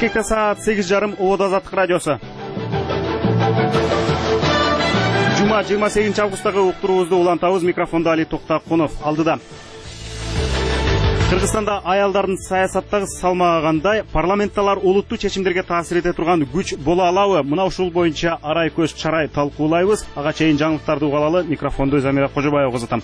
Бишкекте саат 8:30 Обод Азаттык радиосу. Жума 28 августтагы уктуруубузду улантабыз. Микрофондо Али Токтакунов алдыда. Кыргызстанда аялдардын саясаттагы салмагы кандай, парламентталар улуттуу чечимдерге таасир эте турган күч боло алабы? Мына ушул боюнча арай көз чарай талкуулайбыз. Ага чейин жаңылыктарды угалалы. Микрофонду Замира Кожобаева узатам.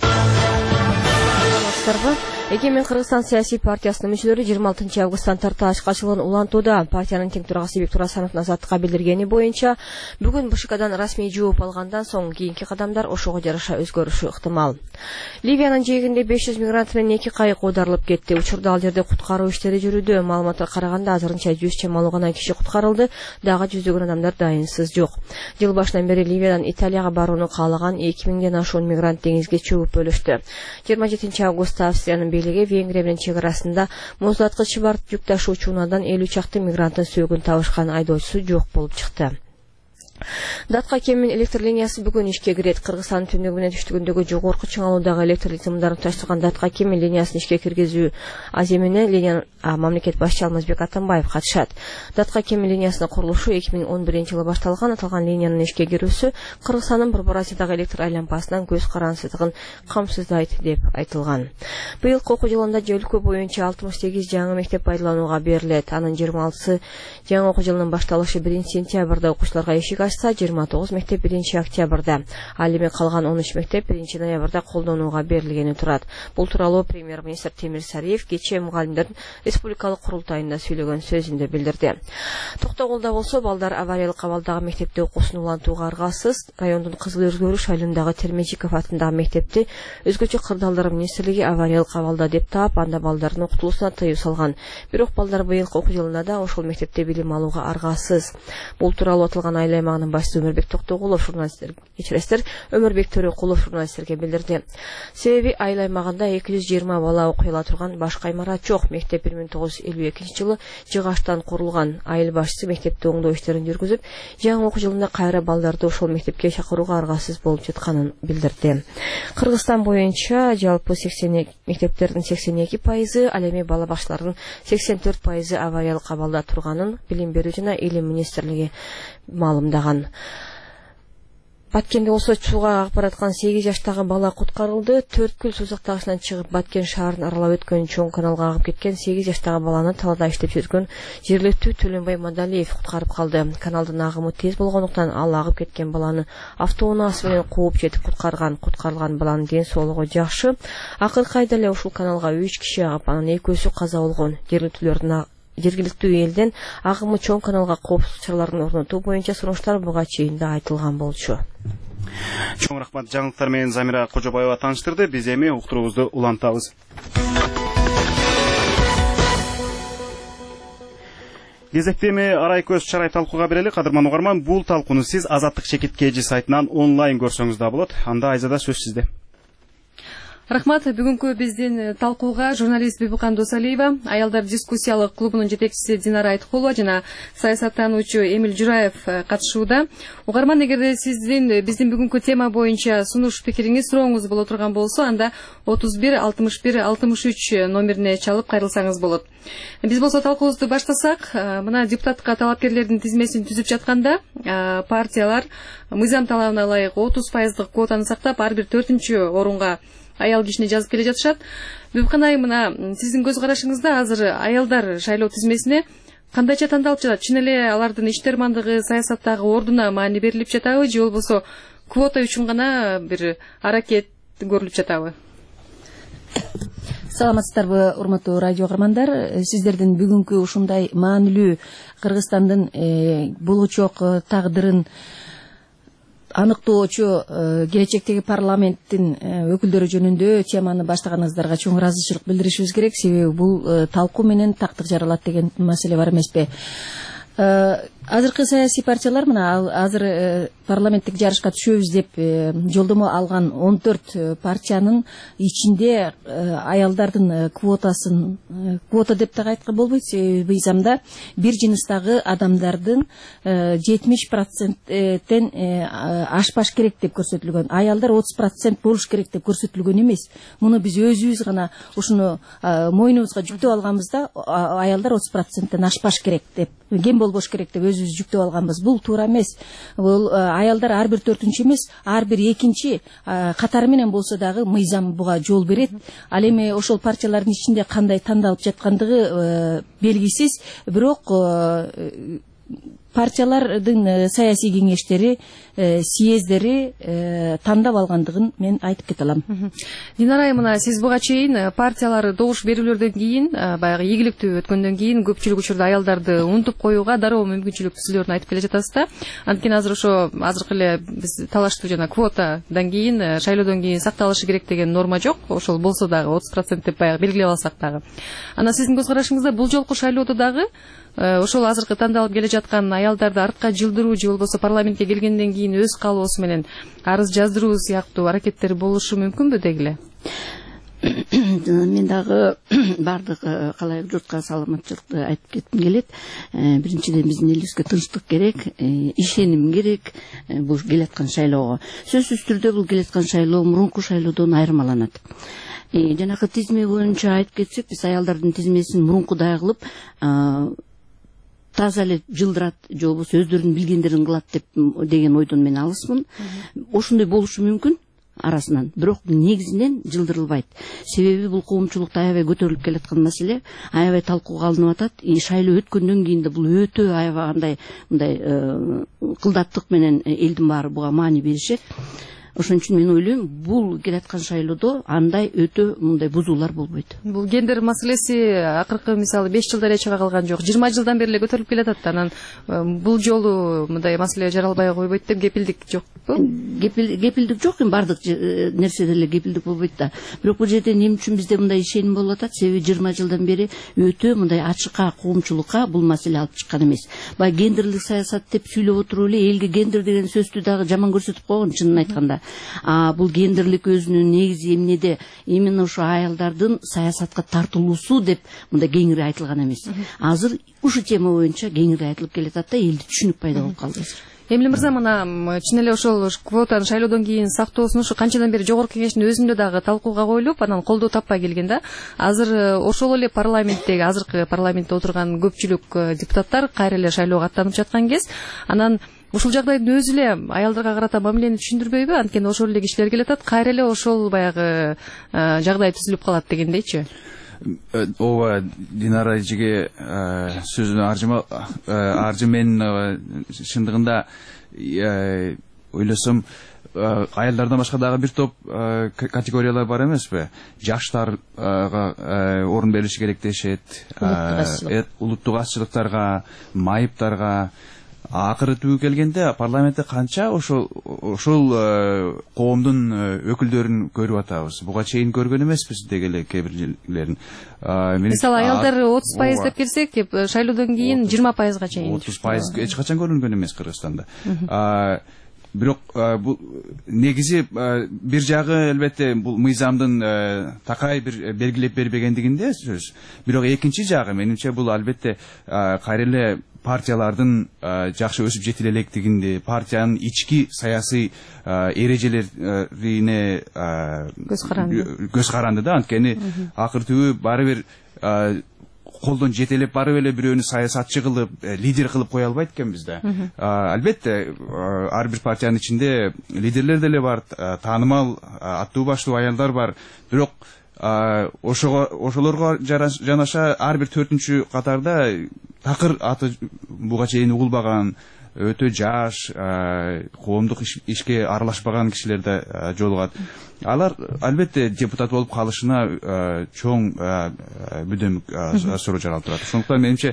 Эгемен Кыргызстан саясий партиясынын мүчөлөрү 26 августтан тарта ашкачылыгын улантууда. Партиянын тең төрагасы Бектур Асановдун Азаттыкка билдиргени боюнча, бүгүн БШКдан расмий жооп алгандан соң кийинки кадамдар ошого жараша өзгөрүшү ыктымал. Ливиянын жээгинде 500 мигрант менен 2 кайык оодарылып кетти. Учурда ал жерде куткаруу иштери жүрүүдө. Маалыматка караганда азырынча 100 чамалуу гана киши куткарылды, дагы жүздөгөн адамдар дайынсыз жок. Жыл башынан бери Ливиядан Италияга барууну каалаган 2000ден ашуун мигрант деңизге чөгүп өлүштү. 27 августта Австриянын Венгрия менен чек арасында муздаткыч бар жүк ташуучу унаадан 50 чакты мигранттын сөөгүн табышкан айдоочусу жок болуп чыкты. Датка кемин электр линиясы бүгүн ишке кирет. Кыргызстандын түндүгү менен түштүгүндөгү жогорку чыңалуудагы электр сымдарын таштырган Датка кемин линиясын ишке киргизүү аземине линияны мамлекет башчы Алмазбек Атамбаев катышат. Датка кемин линиясынын курулушу 2011-жылы башталган. Аталган линиянын ишке кирүүсү Кыргызстандын Борборасиядагы электр айланпасынан көз карансыздыгын камсыздайт деп айтылган. Быйылкы окуу жылында өлкө боюнча 68 жаңы мектеп пайдаланууга берилет. Анын 26 жаңы окуу жылынын башталышы 1-сентябрда окуучуларга эшик 29 мектеп 1-октябрда, ал эми калган 13 мектеп 1-ноябрда колдонууга берилгени турат. Бул тууралуу премьер-министр Темир Сариев кечээ мугалимдердин республикалык курултайында сүйлөгөн сөзүндө билдирди. Токтогулда болсо балдар авариялык абалдагы мектепте окуусун улантууга аргасыз. Райондун Кызыл Өзгөрүш айылындагы Термечиков атындагы мектепти өзгөчө кырдаалдар министрлиги авариялык абалда деп таап, анда балдардын окутулуусуна тыюу салган. Бирок балдар быйылкы окуу жылында да ошол мектепте билим алууга аргасыз. Бул тууралуу аталган айыл аймагынын башчысы Өмөрбек Токтогулов Өмөрбек Төрөкулов журналисттерге билдирди. Себеби айыл аймагында 220 бала окуй ала турган башка имарат жок. Мектеп 1952-жылы жыгачтан курулган. Айыл башчысы мектепте оңдоо иштерин жүргүзүп, жаңы окуу жылында кайра балдарды ошол мектепке чакырууга аргасыз болуп жатканын билдирди. Кыргызстан боюнча жалпы мектептердин 82%, ал эми бала бакчалардын 84% авариялык абалда турганын Билим берүү жана Илим министрлиги маалымдаган. Баткенде болсо сууга агып бараткан 8 жаштагы бала куткарылды. 4 күн сузактагысынан чыгып Баткен шаарын аралап өткөн чоң каналга агып кеткен 8 жаштагы баланы талда иштеп жүргөн жергиликтүү Төлөнбай Мадалиев куткарып калды. Каналдын агымы тез болгондуктан ал агып кеткен баланы автоунаасы менен кууп жетип куткарган. Куткарылган баланын ден соолугу жакшы. Акыркы айда эле ушул каналга 3 киши агып, анын экөөсү каза болгон. Жергиликтүү элден агымы чоң каналга коопсуздук чараларын орнотуу боюнча сунуштар буга чейин да айтылган болчу. Чоң рахмат, жаңылыктар менен Замира Кожобаева тааныштырды. Биз эми уктуруубузду улантабыз. Кезекте эми арай көз чарай талкууга берели. Кадырман угарман, бул талкууну сиз Азаттык чекит KG сайтынан онлайн көрсөңүз да болот. Анда Айзада сөз сизде. Рахмат, бүгүнкү биздин талкууга журналист Бибукан Досалиева, аялдар дискуссиялык клубунун жетекчиси Динара Айткулова жана саясаттануучу Эмил Жураев катышууда. Угарман, эгерде биздин бүгүнкү тема боюнча сунуш пикириңиз, сурооңуз боло турган болсо, анда 31 61 63 номерине чалып кайрылсаңыз болот. Биз болсо талкуубузду баштасак, мына депутаттыкка талапкерлердин тизмесин түзүп жатканда, партиялар мыйзам талабына ылайык 30% квотаны сактап, ар бир 4-орунга аял кишини жазып келе жатышат. Бибукан айым, мына сиздин көз карашыңызда азыр аялдар шайлоо тизмесине кандайча тандалып жатат? Чын эле алардын иштермандыгы, саясаттагы ордуна маани берилип жатабы, же болбосо квота үчүн гана бир аракет көрүлүп жатабы? Саламатсыздарбы, урматтуу радио угармандар. Сиздердин бүгүнкү ушундай маанилүү Кыргызстандын болочок тагдырын аныктоочу келечектеги парламенттин өкүлдөрү жөнүндө теманы баштаганыңыздарга чоң ыраазычылык билдиришибиз керек. Себеби бул талкуу менен тактык жаралат деген маселе бар эмеспи? Азыркы саясий партиялар мына азыр парламенттик жарышка түшөбүз деп жолдомо алган 14 партиянын ичинде аялдардын квотасын квота деп да айтканга болбойт. Мыйзамда бир жыныстагы адамдардын 70%тен ашпаш керек деп көрсөтүлгөн. Аялдар 30% болуш керек деп көрсөтүлгөн эмес. Муну биз өзүбүз гана ушуну мойнубузга жүктөп алганбызда аялдар 30%тен ашпаш керек деп, кем болбош керек деп өзүбүз жүктөп алганбыз. Бул туура эмес. Бул аялдар ар бир 4-чү эмес, ар бир 2-чи катары менен болсо дагы мыйзам буга жол берет. Ал эми ошол партиялардын ичинде кандай тандалып жаткандыгы белгисиз, бирок партиялардын саясий кеңештери, съездери тандап алгандыгын мен айтып кете алам. Динара айым, мына сиз буга чейин партиялар добуш берүүлөрдөн кийин, баягы ийгиликтүү өткөндөн кийин көпчүлүк учурда аялдарды унутуп коюуга дароо мүмкүнчүлүк түзүлөрүн айтып келе жатасыз да. Анткени азыр ошо азыркы эле биз талаштуу жана квотадан кийин, шайлоодон кийин сакталышы керек деген норма жок. Ошол болсо дагы 30% деп баягы белгилеп алсак дагы. Анан сиздин көз карашыңызда бул жолку шайлоодо дагы ошол азыркы тандалып келе жаткан аялдарды артка жылдыруу же болбосо парламентке келгенден кийин өз каалоосу менен арыз жаздыруу сыяктуу аракеттер болушу мүмкүнбү деги эле? Мен дагы бардык калайык журтка саламатчылыкты айтып кетким келет. Биринчиден биздин элибизге тынчтык керек, ишеним керек бул келаткан шайлоого. Сөзсүз түрдө бул келаткан шайлоо мурунку шайлоодон айырмаланат. Жанакы тизме боюнча айтып кетсек, биз аялдардын тизмесин мурункудай кылып таза эле жылдырат же болбосо өздөрүнүн билгендерин кылат деген ойдон мен алысмын. Ошондой болушу мүмкүн арасынан, бирок негизинен жылдырылбайт. Себеби бул коомчулукта аябай көтөрүлүп келаткан маселе, аябай талкууга алынып атат. Шайлоо өткөндөн кийин да бул өтө аябай мындай кылдаттык менен элдин баары буга маани беришет. Ошон үчүн мен ойлойм, бул келаткан шайлоодо андай өтө мындай бузуулар болбойт. Бул гендер маселеси акыркы мисалы 5 жылда эле чыга калган жок, 20 жылдан бери эле көтөрүлүп келатат. Анан бул жолу мындай маселе жаралбай койбойт деп кепилдик жокпу? Кепилдик жок, бардык нерседе эле кепилдик болбойт да. Бирок бул жерде эмне үчүн бизде мындай ишеним болуп атат? Себеби 20 жылдан бери өтө мындай ачыкка коомчулукка бул маселе алып чыккан эмес. Бай гендерлик саясат деп сүйлөп отуруп эле элге гендер деген сөздү дагы жаман көрсөтүп койгон, чынын айтканда. Бул гендерлик өзүнүн негизи эмнеде? Именно ошо аялдардын саясатка тартылуусу деп мындай кеңири айтылган эмес. Азыр ушу тема боюнча кеңири айтылып келатат да, элде түшүнүк пайда болуп калды. Эмиле мырза, мына чын эле ошол квотаны шайлоодон кийин сактоосун ушу канчадан бери жогорку кеңештин өзүндө дагы талкууга коюлуп, анан колдоо таппай келген да. Азыр ошол эле парламенттеги, азыркы парламентте отурган көпчүлүк депутаттар кайра эле шайлоого аттанып жаткан кез, анан ушул жагдайдын өзү эле аялдарга карата мамилени түшүндүрбөйбү? Анткени ошол эле кишилер келатат, кайра эле ошол баягы жагдай түзүлүп калат дегендейчи. Ооба, Динара эжеге сөзүнө аржы мен шындыгында ойлосом аялдардан башка дагы бир топ категориялар бар эмеспи? Жаштарга орун берилиши керек дешет, улуттук азчылыктарга, майыптарга. Акыры түгү келгенде парламентте канча ошол коомдун өкүлдөрүн көрүп атабыз. Буга чейин көргөн эмеспиз деги эле кээ бирлерин. Мисалы аялдар 30% деп келсек, шайлоодон кийин 20%га чейин. 30% эч качан көрүнгөн эмес Кыргызстанда. Бирок бул негизи бир жагы элбетте бул мыйзамдын такай бир белгилеп бербегендигинде сөз. Бирок экинчи жагы менимче бул албетте кайра эле партиялардын жакшы өсүп жетиле электигинде, партиянын ички саясий эрежелерине көз каранды да. Анткени акыр түбү баары бир колдон жетелеп барып эле бирөөнү саясатчы кылып, лидер кылып кое албайт экенбиз да. Албетте ар бир партиянын ичинде лидерлер деле бар, таанымал аттуу баштуу аялдар бар. Бирок ошолорго жанаша ар бир 4-чү катарда такыр аты буга чейин угулбаган өтө жаш, коомдук ишке аралашпаган кишилер да жолугат. Алар албетте депутат болуп калышына чоң бүдөмүк суроо жаралып турат. Ошондуктан менимче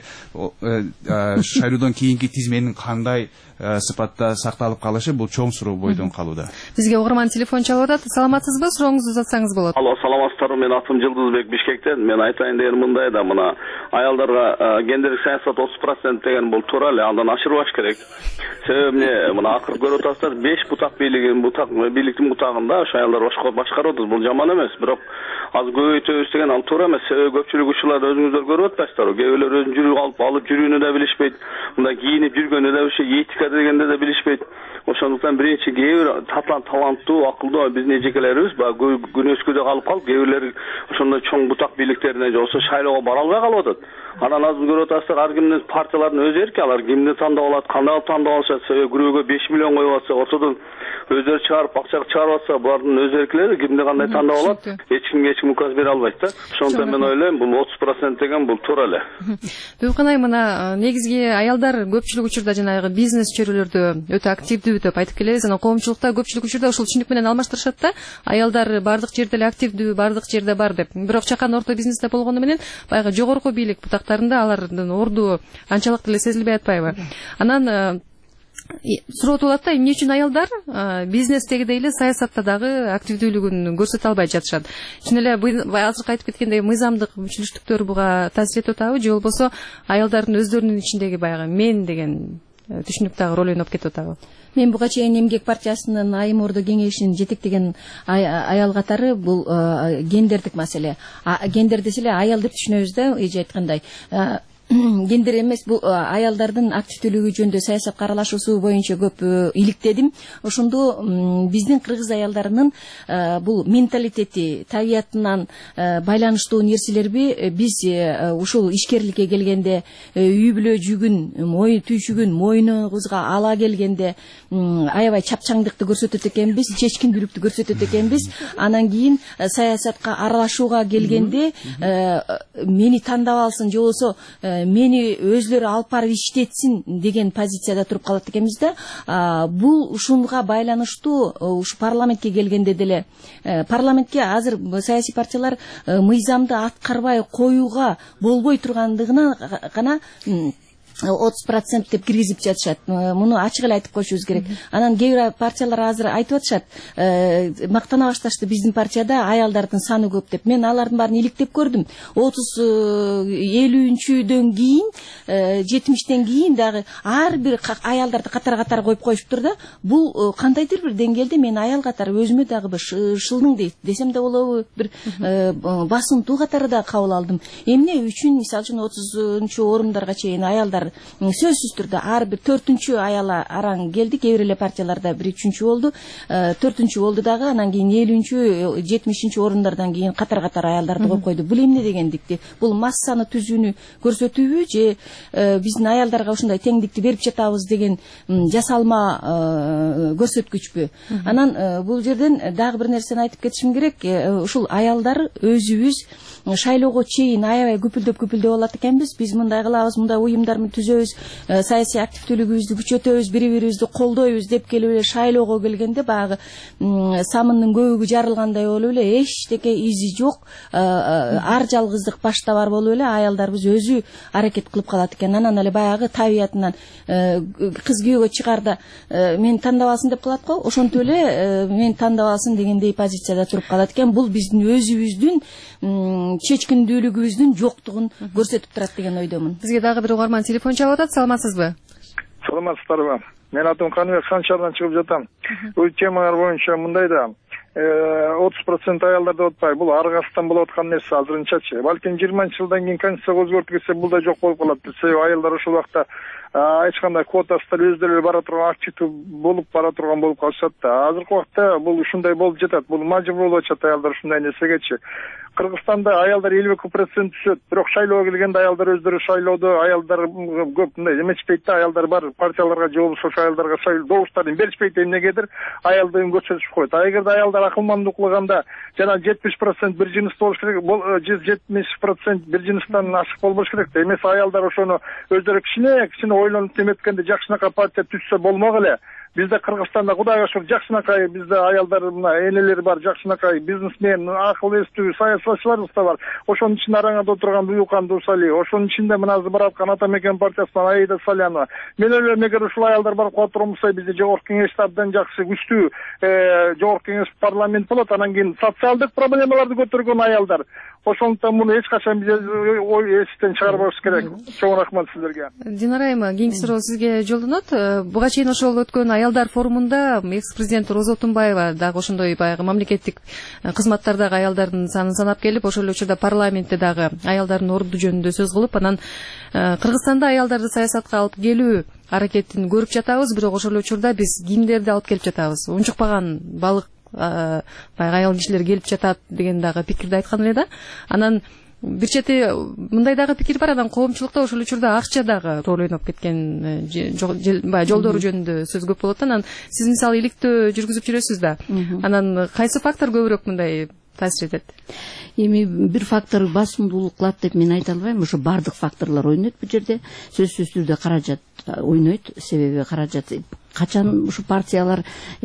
шайлоодон кийинки тизменин кандай сыпатта сакталып калышы бул чоң суроо бойдон калууда. Бизге угарман телефон чалып атат. Саламатсызбы? Сурооңузду узатсаңыз болот. Алло, саламатсыздарбы? Мен атым Жылдызбек, Бишкектен. Мен айтайын деген мындай да, мына аялдарга гендерлик саясат 30% деген бул туура эле, андан ашырбаш керек. Себеби эмне, мына акыр көрүп атасыздар, 5 бутак бийликтин бутагында ошо аялдар башкарып атат. Бул жаман эмес, бирок аз көбөйтөбүз деген ал туура эмес. Себеби көпчүлүк учурларда өзүңүздөр көрүп атпайсыздарбы? Кээ бирлер өзүн жүрүп алып жүрүүнү да билишпейт, мындай кийинип жүргөнү да билишпейт, этика дегенде да билишпейт. Ошондуктан биринчи кээ бир таланттуу, акылдуу биздин эжекелерибиз баягы күнөскөдө калып кээ бирлер ошондой чоң бутак бийликтерине же болбосо шайлоого бара албай калып атат. Анан азыр көрүп атасыздар, ар кимдин партиялардын өз эрки, алар кимди тандап алат, кандай тандап алышат. Себеби күрөөгө 5 миллион коюп атса, ортодон өздөрү чыгарып, акча чыгарып атса, булардын өз эркилери, кимди кандай тандап алат, эч ким указ бере албайт да. Ошондуктан мен ойлойм, бул 30% деген бул туура эле. Бүйканай, мына негизги аялдар көпчүлүк учурда жанагы бизнес чөйрөлөрдө өтө активдүү деп айтып келебиз. Анан коомчулукта көпчүлүк учурда ушул түшүнүк менен алмаштырышат да. Аялдар бардык жерде эле активдүү, бардык жерде бар деп. Бирок чакан орто бизнесте болгону менен баягы жогорку бийлик бутактарында алардын орду анчалык деле сезилбей атпайбы? Анан суроо туулат да, эмне үчүн аялдар бизнестегидей эле саясатта дагы активдүүлүгүн көрсөтө албай жатышат? Чын эле азыркы айтып кеткендей мыйзамдык мүчүлүштүктөр буга таасир этип атабы, же болбосо аялдардын өздөрүнүн ичиндеги баягы мен деген түшүнүк дагы роль ойноп кетип атабы? Мен буга чейин Эмгек партиясынын Айым Ордо кеңешин жетектеген аял катары бул гендердик маселе. Гендер десе эле аял деп түшүнөбүз да, эже айткандай. Гендер эмес, бул аялдардын активдүүлүгү жөнүндө саясатка аралашуусу боюнча көп иликтедим. Ошондо биздин кыргыз аялдарынын бул менталитети, табиятынан байланыштуу нерселерби биз ушул ишкерликке келгенде, үй бүлө жүгүн, түйшүгүн мойнубузга ала келгенде аябай чапчаңдыкты көрсөтөт экенбиз, чечкиндүүлүктү көрсөтөт экенбиз. Анан кийин саясатка аралашууга келгенде мени тандап алсын, же болбосо мени өзлөрү алып барып иштетсин деген позицияда туруп калат экенбиз да. Бул ушунга байланыштуу ушу парламентке келгенде деле парламентке азыр саясий партиялар мыйзамды аткарбай коюуга болбой тургандыгына гана 30% деп киргизип жатышат. Муну ачык эле айтып коюшубуз керек. Анан кээ бир партиялар азыр айтып атышат, мактана башташты биздин партияда аялдардын саны көп деп. Мен алардын баарын иликтеп көрдүм. 30-50-дөн кийин, 70-тен кийин дагы ар бир аялдарды катар коюп коюшуптур да. Бул кандайдыр бир деңгээлде мен аял катары өзүмө дагы бир шылдың десем да болобу, бир басымтуу катары да кабыл алдым. Эмне үчүн мисалы үчүн 30-орундарга чейин аялдар сөзсүз түрдө ар бир 4-чү аяла араң келди, кээ бир эле партияларда 1-3-чү болду, 4-чү болду дагы, анан кийин 50-чү, 70-чи орундардан кийин катар аялдарды коюп койду. Бул эмне дегендикти? Бул массаны түзүүнү көрсөтүүбү, же биздин аялдарга ушундай теңдикти берип жатабыз деген жасалма көрсөткүчпү? Анан бул жерден дагы бир нерсени айтып кетишим керек. Ушул аялдар өзүбүз шайлоого чейин аябай күпүлдөп алат экенбиз. Биз мындай кылабыз, мындай уюмдар түзөбүз, саясий активдүүлүгүбүздү күчөтөбүз, бири-бирибизди колдойбуз деп келип эле шайлоого келгенде баягы самындын көбүгү жарылгандай болуп эле эчтеке изи жок, ар жалгыздык башта бар болуп эле аялдарыбыз өзү аракет кылып калат экен. Анан эле баягы табиятынан кыз күйөөгө чыгарда мен тандап алсын деп калат го, ошентип эле мен тандап алсын дегендей позицияда туруп калат экен. Бул биздин өзүбүздүн чечкиндүүлүгүбүздүн жоктугун көрсөтүп турат деген ойдомун. Бизге дагы бир угарман телефон чалып атат. Саламатсызбы? Саламатсыздарбы? Мен атым Каныбек, Санчардан чыгып жатам. Бул темалар боюнча мындай да, 30% аялдар деп атпай, бул аргасынан болуп аткан нерсе азырынчачы. Балким 20-жылдан кийин конституцияга өзгөртүп кетсе, бул да жок болуп калат. Себеби аялдар ошол убакта эч кандай квотасыздар өздөрү бара турган, активдүү болуп бара турган болуп калышат да. Азыркы убакта бул ушундай болуп жатат. Бул мажбур болуп атат аялдар ушундай нерсегечи. Кыргызстанда аялдар 52% түшөт, бирок шайлоого келгенде аялдар өздөрү шайлоодо, аялдар көп мындай эметпейт да, аялдар бар партияларга же болбосо аялдарга добуштарын беришпейт, эмнегедир аялдыгын көрсөтүп коет. Эгерде аялдар акылмандуу кылганда жана 70% бир жыныс болуш керек, 70% бир жыныстан ашык болбош керек да. Эмес аялдар ошону өздөрү кичине ойлонуп неметкенде жакшынакай партия түзсө болмок эле. Бизде Кыргызстанда Кудайга шүкүр жакшынакай, бизде аялдар мына энелер бар, жакшынакай бизнесмен, акыл эстүү саясатчыларыбыз да бар. Ошонун ичинде араңада отурган Буюкан Дусалиев, ошонун ичинде мына азыр бараткан Ата Мекен партиясынан Аида Салянова. Мен ойлойм, эгер ушул аялдар барып кала турган болсо, бизде жогорку кеңеште абдан жакшы күчтүү жогорку кеңеш парламент болот. Анан кийин социалдык проблемаларды көтөргөн аялдар. Ошондуктан муну эч качан биз ой эстен чыгарбаш керек. Чоң рахмат силерге. Динара айым, кийинки суроо сизге жолдонот. Буга чейин ошол өткөн аялдар форумунда экс-президент Роза Отунбаева дагы ошондой баягы мамлекеттик кызматтардагы аялдардын санын санап келип, ошол эле учурда парламентте дагы аялдардын орду жөнүндө сөз кылып, анан Кыргызстанда аялдарды саясатка алып келүү аракетин көрүп жатабыз, бирок ошол эле учурда биз кимдерди алып келип жатабыз? Унчукпаган балык баягы аял кишилер келип жатат деген дагы пикирди айткан эле да. Анан бир чети мындай дагы пикир бар, анан коомчулукта ошол учурда акча дагы роль ойноп кеткен жолдору жөнүндө сөз көп болот. Анан сиз мисалы иликтөө жүргүзүп жүрөсүз да. Анан кайсы фактор көбүрөөк мындай таасир этет? Эми бир фактор басымдуулук кылат деп мен айта албайм. Ошо бардык факторлор ойнойт бул жерде. Сөзсүз түрдө каражат ойнойт. Себеби каражат качан ушу партиялар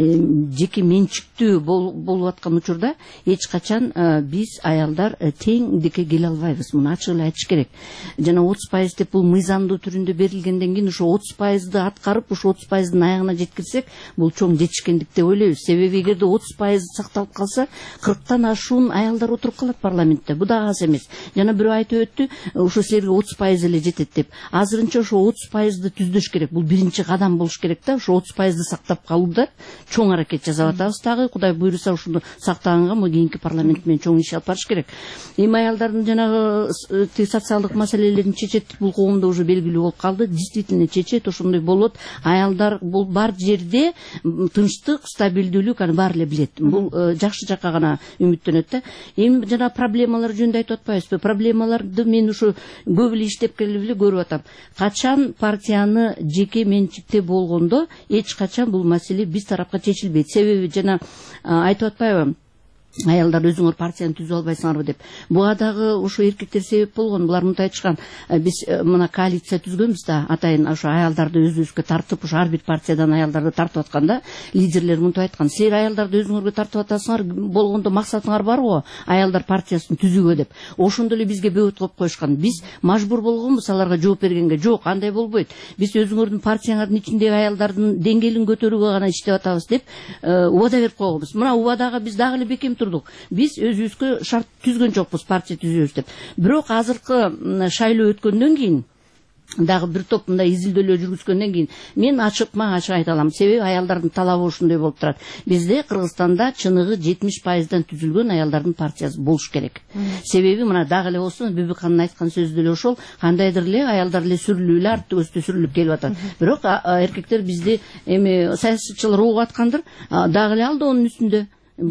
жеке менчиктүү болуп аткан учурда эч качан биз аялдар теңдикке келе албайбыз. Муну ачык эле айтыш керек. Жана 30% деп бул мыйзамдуу түрүндө берилгенден кийин ошо 30%ды аткарып, ошо 30%дын аягына жеткирсек, бул чоң жетишкендик деп ойлойбуз. Себеби эгерде 30% сакталып калса, 40тан ашуун аялдар отуруп калат парламентте. Бу да аз эмес. Жана бирөө айтып өттү, ошо силерге 30% эле жетет деп. Азырынча ошо 30%ды түздөш керек. Бул биринчи кадам болуш керек да. Ошо 30%ды сактап калууда чоң аракет жасап атабыз дагы. Кудай буйруса ушуну сактаганга кийинки парламент менен чоң иш алып барыш керек. Эми аялдардын жанагы социалдык маселелерин чечет, бул коомдо уже белгилүү болуп калды. Действительно чечет, ошондой болот. Аялдар бул бар жерде тынчтык, стабилдүүлүк аны баары эле билет. Бул жакшы жакка гана үмүттөнөт да. Эми жана проблемалар жөнүндө айтып атпайбызбы? Проблемаларды мен ушу көп эле иштеп келип эле көрүп атам. Качан партияны жеке менчикте болгондо эч качан бул маселе биз тарапка чечилбейт. Себеби жана айтып атпайбы? Аялдар өзүңөр партияны түзүп албайсыңарбы деп. Буга дагы ошо эркектер себеп болгон. Булар мынтип айтышкан. Биз мына коалиция түзгөнбүз да, атайын ошо аялдарды өзүбүзгө тартып, ошо ар бир партиядан аялдарды тартып атканда, лидерлер мынтип айткан. Силер аялдарды өзүңөргө тартып атасыңар, болгондо максатыңар бар го, аялдар партиясын түзүүгө деп. Ошондо эле бизге бөгөт коюп коюшкан. Биз мажбур болгонбуз аларга жооп бергенге. Жок, андай болбойт. Биз өзүңөрдүн партияңардын ичиндеги аялдардын деңгээлин көтөрүүгө гана иштеп атабыз деп убада берип койгонбуз. Мына убадага биз дагы эле бекем турдук. Биз өзүбүзгө шарт түзгөн жокпуз, партия түзөбүз деп. Бирок азыркы шайлоо өткөндөн кийин дагы бир топ мындай изилдөөлөр жүргүзгөндөн кийин мен ачык айта алам. Себеби аялдардын талабы ушундай болуп турат. Бизде Кыргызстанда чыныгы 70%дан түзүлгөн аялдардын партиясы болуш керек. Себеби мына дагы эле болсо Бүбүканын айткан сөзү деле ошол, кандайдыр эле аялдар эле сүрүлүп эле арт көстө сүрүлүп келип атат. Бирок эркектер бизди эми саясатчылар угуп аткандыр, дагы эле алдоонун үстүндө.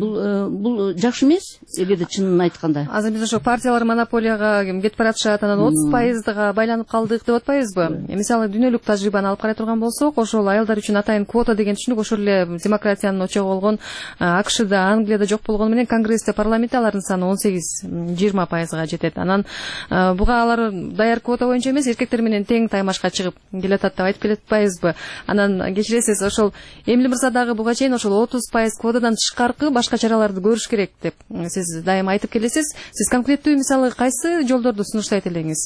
Бул жакшы эмес, эгерде чынын айтканда. Азыр биз ошо партиялар монополияга кетип баратышат, анан 30%га байланып калдык деп атпайбызбы? Мисалы дүйнөлүк тажрыйбаны алып карай турган болсок, ошол аялдар үчүн атайын квота деген түшүнүк ошол эле демократиянын очогу болгон АКШда, Англияда жок болгону менен Конгрессте, парламентте алардын саны 18-20%га жетет. Анан буга алар даяр квота боюнча эмес, эркектер менен тең таймашка чыгып келатат деп айтып келатпайбызбы? Анан кечиресиз, ошол Эмиль мырза дагы буга чейин ошол 30% квотадан тышкаркы башка чараларды көрүш керек деп сиз дайым айтып келесиз. Сиз конкреттүү мисалы кайсы жолдорду сунуштайт элеңиз?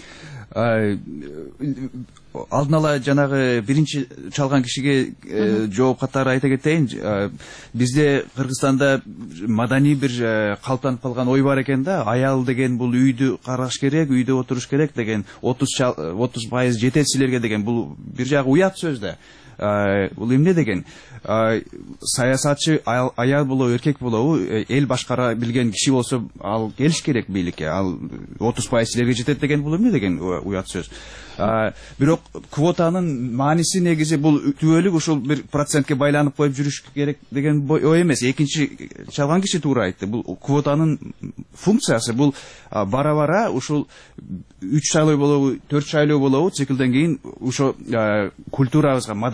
Алдын ала жанагы биринчи чалган кишиге жооп катары айта кетейин. Бизде Кыргызстанда маданий бир калыптанып калган ой бар экен да, аял деген бул үйдү караш керек, үйдө отуруш керек деген, 30% жетет силерге деген, бул бир жагы уят сөз да. Бул эмне деген? Саясатчы аял болобу, эркек болобу, эл башкара билген киши болсо ал келиш керек бийликке. Ал 30% силерге жетет деген бул эмне деген уят сөз. Бирок квотанын мааниси негизи бул түбөлүк ушул 1%ке байланып коюп жүрүш керек деген ой эмес. Экинчи чалган киши туура айтты. Бул квотанын функциясы бул бара-бара ушул 3 шайлоо болобу, 4 шайлоо болобу, циклден кийин ошо культурабызга,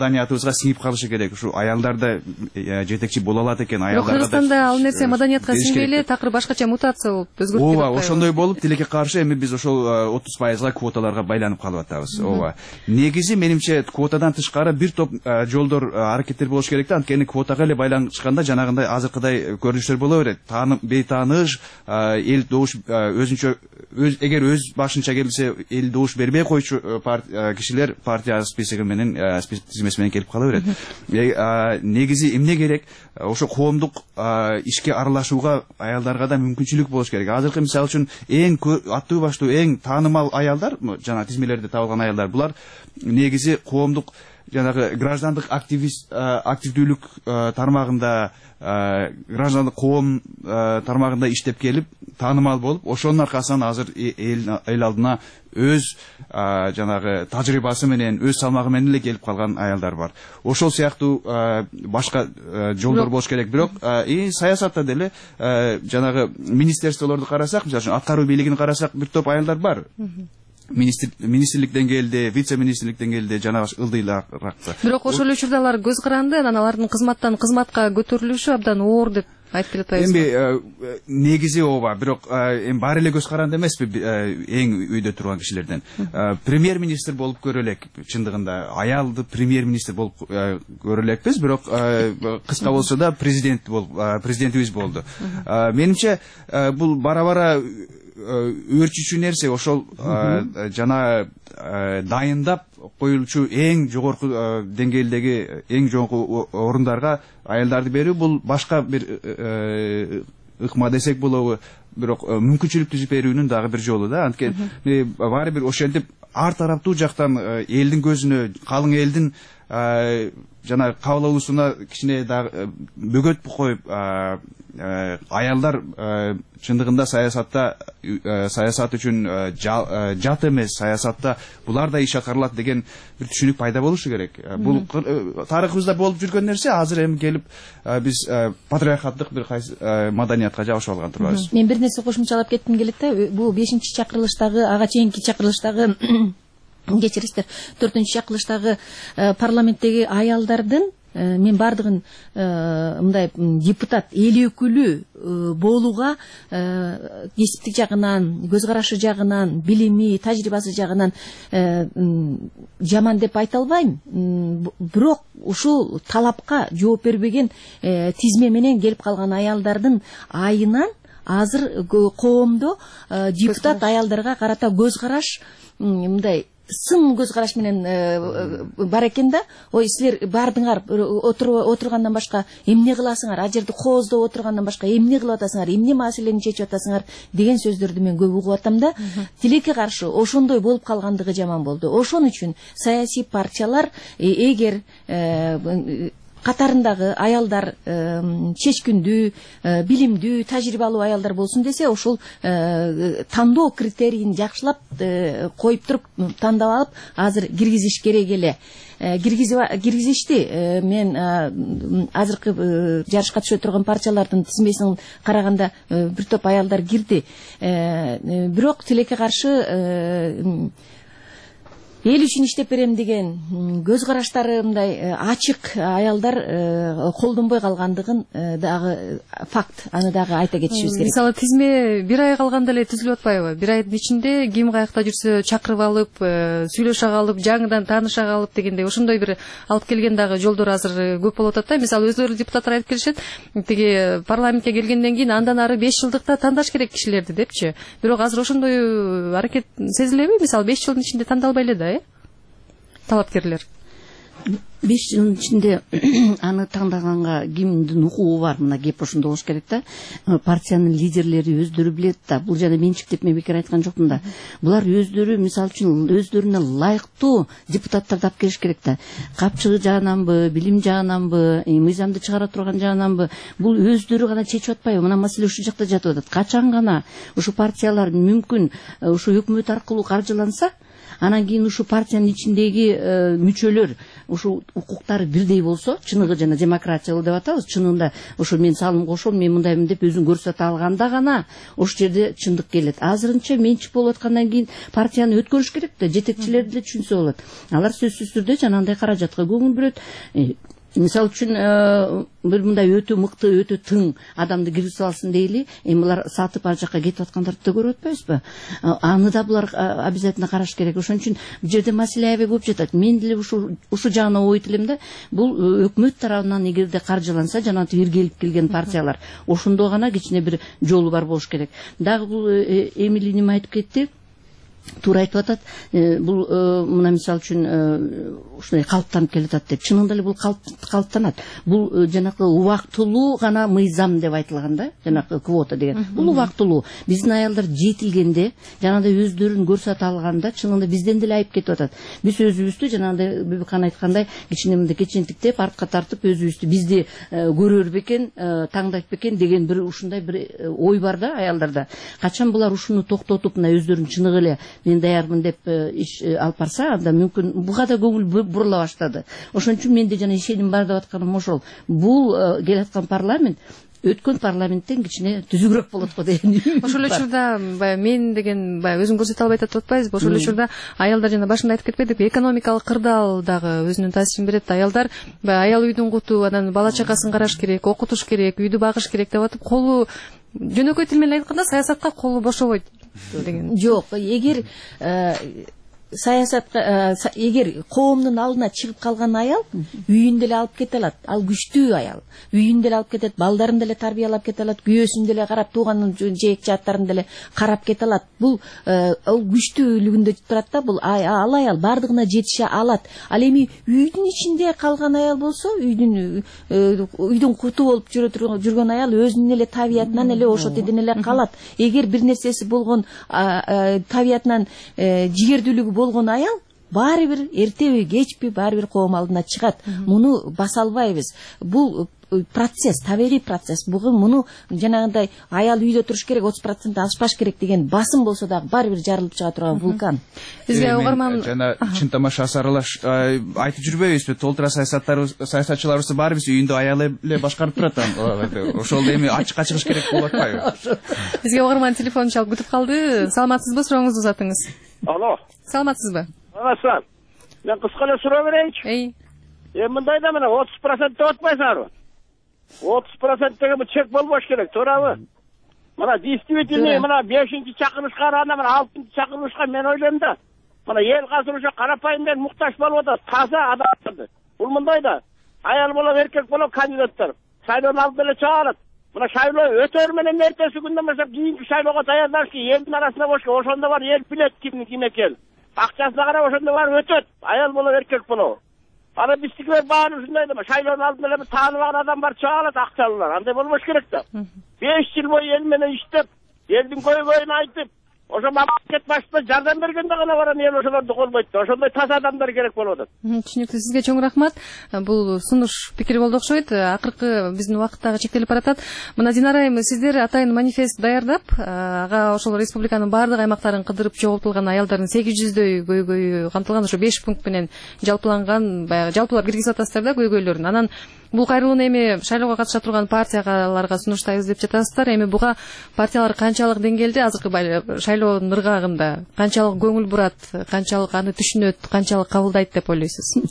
маданиятыбызга сиңип калышы керек. Ушу аялдар да жетекчи боло алат экен, аялдар. Кыргызстанда ал нерсе маданиятка сиңбей эле такыр башкача мутация болуп өзгөрүп кетип атпайбы? Ооба, ошондой болуп тилекке каршы эми биз ошол 30%га квоталарга байланып калып атабыз. Ооба. Негизи менимче квотадан тышкары бир топ жолдор, аракеттер болуш керек да, анткени квотага эле байланышканда жанагындай азыркыдай көрүнүштөр боло берет. Бейтааныш, эл добуш өзүнчө эгер өз башынча келсе эл добуш бербей койчу кишилер партия списоги менен тизмеси менен келип кала берет. Негизи эмне керек? Ошо коомдук ишке аралашууга аялдарга да мүмкүнчүлүк болуш керек. Азыркы мисалы үчүн эң аттуу баштуу, эң таанымал аялдар, жана тизмелерде табылган аялдар, булар негизи коомдук жанагы граждандык активдүүлүк тармагында, граждандык коом тармагында иштеп келип, таанымал болуп, ошонун аркасынан азыр эл алдына өз жанагы тажрыйбасы менен, өз салмагы менен эле келип калган аялдар бар. Ошол сыяктуу башка жолдор болуш керек. Бирок саясатта деле жанагы министерстволорду карасак, мисалы үчүн аткаруу бийлигин карасак, бир топ аялдар бар. Министрлик деңгээлде, вице-министрлик деңгээлде жанагы ылдыйлаакты. Бирок ошол эле учурда алар көз каранды, анан алардын кызматтан кызматка көтөрүлүшү абдан оор деп айтып келатпайбызбы? Эми негизи ооба, бирок эми баары эле көз каранды эмеспи эң үйдө турган кишилерден. Премьер-министр болуп көрө элек, чындыгында аялды премьер-министр болуп көрө элекпиз, бирок кыска болсо да президентибиз болду. Менимче бул бара-бара өрчүчү нерсе ошол жана дайындап коюлчу эң жогорку деңгээлдеги, эң жогорку орундарга аялдарды берүү, бул башка бир ыкма десек болобу, бирок мүмкүнчүлүк түзүп берүүнүн дагы бир жолу да. Анткени баары бир ошентип ар тараптуу жактан элдин көзүнө, калың элдин жана кабыл алуусуна кичине дагы бөгөт коюп, аялдар чындыгында саясат үчүн жат эмес, саясатта булар да иш аткарылат деген бир түшүнүк пайда болушу керек. Бул тарыхыбызда болуп жүргөн нерсе, азыр эми келип биз патриархаттык бир маданиятка жабышып алган турбайбыз. Мен бир нерсе кошумчалап кетким келет да. Бул 5-чакырылыштагы, ага чейинки чакырылыштагы кечирисиздер, 4-чакырылыштагы парламенттеги аялдардын мен бардыгын мындай депутат эл өкүлү болууга кесиптик жагынан, көз карашы жагынан, билими, тажрыйбасы жагынан жаман деп айта албайм. Бирок ушул талапка жооп бербеген тизме менен келип калган аялдардын айынан азыр коомдо депутат аялдарга карата көз караш мындай сын көз караш менен бар экен да. Ой, силер бардыңар, отургандан башка эмне кыласыңар, ал жерде кооздоп отургандан башка эмне кылып атасыңар, эмне маселени чечип атасыңар деген сөздөрдү мен көп угуп атам да. Тилекке каршы ошондой болуп калгандыгы жаман болду. Ошон үчүн саясий партиялар эгер катарындагы аялдар чечкиндүү, билимдүү, тажрыйбалуу аялдар болсун десе, ошол тандоо критерийин жакшылап коюп туруп тандап алып, азыр киргизиш керек эле. Киргизишти. Мен азыркы жарышка түшө турган партиялардын тизмесин караганда бир топ аялдар кирди. Бирок тилекке каршы эл үчүн иштеп берем деген көз караштары мындай ачык аялдар колдонбой калгандыгын дагы факт, аны дагы айта кетишибиз керек. Мисалы тизме бир ай калганда эле түзүлүп атпайбы? Бир айдын ичинде ким каякта жүрсө чакырып алып, сүйлөшө калып, жаңыдан тааныша калып дегендей ошондой бир алып келген дагы жолдор азыр көп болуп атат да. Мисалы өздөрү депутаттар айтып келишет, тиги парламентке келгенден кийин андан ары 5 жылдыкта тандаш керек кишилерди депчи. Бирок азыр ошондой аракет сезилеби? Мисалы 5 жылдын ичинде тандалбай эле да, талапкерлер. 5 жылдын ичинде аны таңдаганга кимдин укугу бар? Мына кеп ошондо болуш керек да. Партиянын лидерлери өздөрү билет да. Бул жана менчиктеп мен бекер айткан жокмун да. Булар өздөрү, мисалы үчүн, өздөрүнө ылайыктуу депутаттарды алып келиш керек да. Капчыгы жагынанбы, билим жагынанбы, мыйзамды чыгара турган жагынанбы, бул өздөрү гана чечип атпайбы? Мына маселе ушул жакта жатып атат. Качан гана ушу партиялар мүмкүн ушу өкмөт аркылуу каржыланса, анан кийин ушу партиянын ичиндеги мүчөлөр ушу укуктары бирдей болсо, чыныгы жана демократиялуу деп атабыз, чынында ушу мен салым кошом, мен мындаймын деп өзүн көрсөтө алганда гана ошол жерде чындык келет. Азырынча менчик болуп аткандан кийин партияны өткөрүш керек да, жетекчилер деле түшүнсө болот. Алар сөзсүз түрдө жанагындай каражатка көңүл бурат. Мисалы үчүн бир мындай өтө мыкты, өтө тың адамды киргизе алсын дейли, булар сатып ал жакка кетип аткандарды да көрүп атпайбызбы? Аны да булар обязательно караш керек. Ошон үчүн бул жерде маселе аябай көп жатат. Мен деле ушу жагына ойт элем да, бул өкмөт тарабынан эгерде каржыланса, жанагы иргелип келген партиялар, ошондо гана кичине бир жолу бар болуш керек. Дагы бул Эмили неме айтып кетти? Туура айтып атат. Бул мына мисалы үчүн ушундай калыптанып келатат деп. Чынында эле бул калыптанат. Бул жанагы убактылуу гана мыйзам деп айтылган да, жанагы квота деген. Бул убактылуу. Биздин аялдар жетилгенде, жанагындай өздөрүн көрсөтө алганда, чынында бизден деле айып кетип атат. Биз өзүбүздү жанагындай Бибикан айткандай кичине мындай кечентиктеп, артка тартып өзүбүздү бизди көрөр бекен, таңдайт бекен деген бир ушундай бир ой бар да аялдарда. Качан булар ушуну токтотуп, мына өздөрүн чыныгы эле мен даярмын деп иш алып барса, анда мүмкүн буга да көңүл бурула баштады. Ошон үчүн менде жана ишеним бар деп атканым ошол. Бул келаткан парламент өткөн парламенттен кичине түзүгүрөөк болот го деген. Ошол эле учурда мен деген өзүн көрсөтө албай атат деп атпайбызбы? Ошол эле учурда аялдар жана башында айтып кетпедикпи, экономикалык кырдаал дагы өзүнүн таасирин берет. Аялдар аял үйдүн куту, анан бала чакасын караш керек, окутуш керек, үйдү багыш керек деп атып, колу жөнөкөй тил менен айтканда саясатка колу бошобойт деген. Жок, эгер саясатка эгер коомдун алдына чыгып калган аял үйүн деле алып кете алат. Ал күчтүү аял. Үйүн деле алып кетет, балдарын деле тарбиялап кете алат, күйөөсүн деле карап, тууганын жээк жааттарын деле карап кете алат. Бул ал күчтүүлүгүндө турат да, бул ал аял бардыгына жетише алат. Ал эми үйдүн ичинде калган аял болсо, үйдүн куту болуп жүргөн аял өзүнүн эле табиятынан эле ошо теден эле калат. Эгер бир нерсеси болгон табиятынан жигердүүлүгү болгон аял баары бир эртеби кечпи баары бир коом алдына чыгат. Муну баса албайбыз. Бул процесс, табигый процесс. Муну жанагындай аял үйдө туруш керек, 30% ашпаш керек деген басым болсо дагы баары бир жарылып чыга турган вулкан. Бизге угарман жана чын тамаша сарылаш айтып жүрбөйбүзбү? Толтура саясатчыларыбыз баарыбыз үйүндө аял эле башкарып турат. Ошол эми ачыкка чыгыш керек болуп атпайбы? Бизге угарман телефон чалып күтүп калды. Саламатсызбы? Сурооңузду узатыңыз. Алло. Саламатсызбы? Саламатсызбы. Мен кыска эле суроо берейинчи. Мындай да мына 30% деп атпайсыңарбы? 30% деген чек болбош керек, туурабы? Мына действительно мына 5-чи чакырышка анда мына 6-чы чакырышка мен ойлойм да. Мына эл азыр уже карапайымдар муктаж болуп атат, таза адамдарды. Бул мындай да. Аял болуп, эркек болуп кандидаттар. Шайлоонун алдында эле чыгарат. Мына шайлоо өтөр менен эртеси күндөн баштап кийинки шайлоого даярданыш элдин арасында болуш, ошондо бар эл билет ким экенин. Акчасына карап ошондо бар өтөт. Аял болуп, эркек болуп. Ана биздикилер баары ушундай да, шайлоонун алдында эле тааныбаган адам бар чыгарат, акчалуулар. Андай болбош керек да. 5 жыл бою эл менен иштеп, элдин көйгөйүн айтып, ошо мамлекет башчысына жардам бергенде гана баран эл ошолорду колбойт да. Ошондой таза адамдар керек болуп атат. Түшүнүктүү. Сизге чоң рахмат. Бул сунуш пикир болду окшойт. Акыркы биздин убакыт дагы чектелип баратат. Мына Динара айым, сиздер атайын манифест даярдап, ага ошол республиканын баардык аймактарын кыдырып чогултулган аялдардын 800дөй көйгөйү камтылган, ошо 5 пункт менен жалпыланган, баягы жалпылап киргизип атасыздар да көйгөйлөрүн. Анан бул кайрылууну эми шайлоого катыша турган партияларга сунуштайбыз деп жатасыздар. Эми буга партиялар канчалык деңгээлде азыркы шайлоонун ыргагында канчалык көңүл бурат, канчалык аны түшүнөт, канчалык кабылдайт деп ойлойсуз?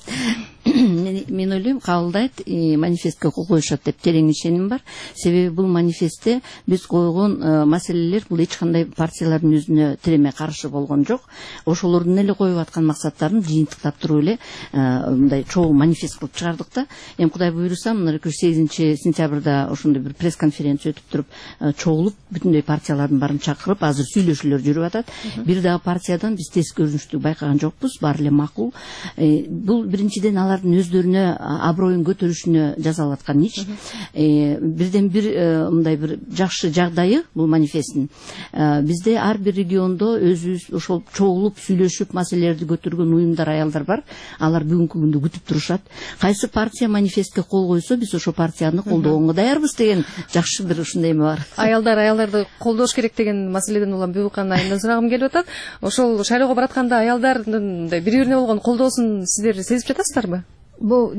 Мен ойлойм, кабылдайт, манифестке кол коюшат деп терең ишеним бар. Себеби бул манифестте биз койгон маселелер бул эч кандай партиялардын өзүнө тиреме каршы болгон жок. Ошолордун эле коюп аткан максаттарын жыйынтыктап туруп эле мындай чоң манифест кылып чыгардык да. Эми Кудай буйруса, мына 8-сентябрда ошондой бир пресс-конференция өтүп туруп, чогулуп бүтүндөй партиялардын баарын чакырып, азыр сүйлөшүүлөр жүрүп атат. Бир дагы партиядан биз тез көрүнүштү байкаган жокпуз, баары эле макул. Бул биринчиден алардын өздөрүнүн өздөрүнө аброюн көтөрүшүнө жасалып аткан иш. Бирден бир мындай бир жакшы жагдайы бул манифесттин. Бизде ар бир региондо өзүбүз ошол чогулуп сүйлөшүп маселелерди көтөргөн уюмдар, аялдар бар. Алар бүгүнкү күндө күтүп турушат. Кайсы партия манифестке кол койсо, биз ошол партияны колдоого даярбыз деген жакшы бир ушундай эме бар. Аялдарды колдош керек деген маселеден улам Бибукан айымдан сурагым келип атат. Ошол шайлоого баратканда аялдардын бири-бирине болгон колдоосун сиздер сезип жатасыздарбы? Бул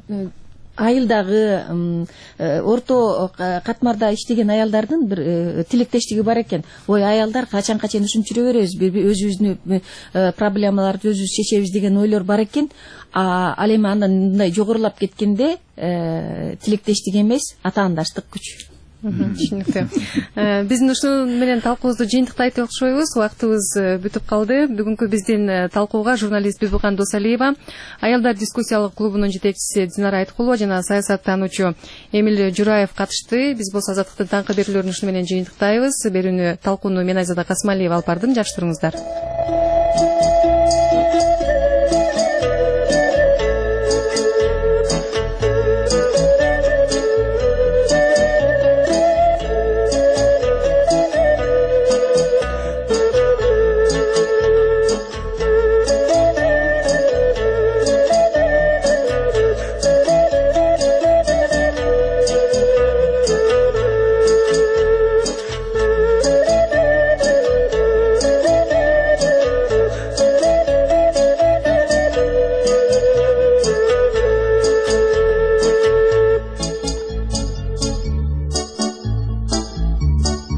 айылдагы орто катмарда иштеген аялдардын бир тилектештиги бар экен. Ой, аялдар качанга чейин ушунча жүрө беребиз, өзүбүздүн проблемаларды өзүбүз чечебиз деген ойлор бар экен. Ал эми андан мындай жогорулап кеткенде тилектештик эмес, атаандаштык күч. Түшүнүктүү. Биздин ушул менен талкуубузду жыйынтыктайт окшойбуз. Убактыбыз бүтүп калды. Бүгүнкү биздин талкууга журналист Бибукан Досалиева, аялдар дискуссиялык клубунун жетекчиси Динара Айткулова жана саясаттануучу Эмиль Жураев катышты. Биз болсо азаттыктын таңкы берүүлөрүн ушуну менен жыйынтыктайбыз. Берүүнү талкууну мен Айзада Касмалиева алып бардым. Жакшы туруңуздар.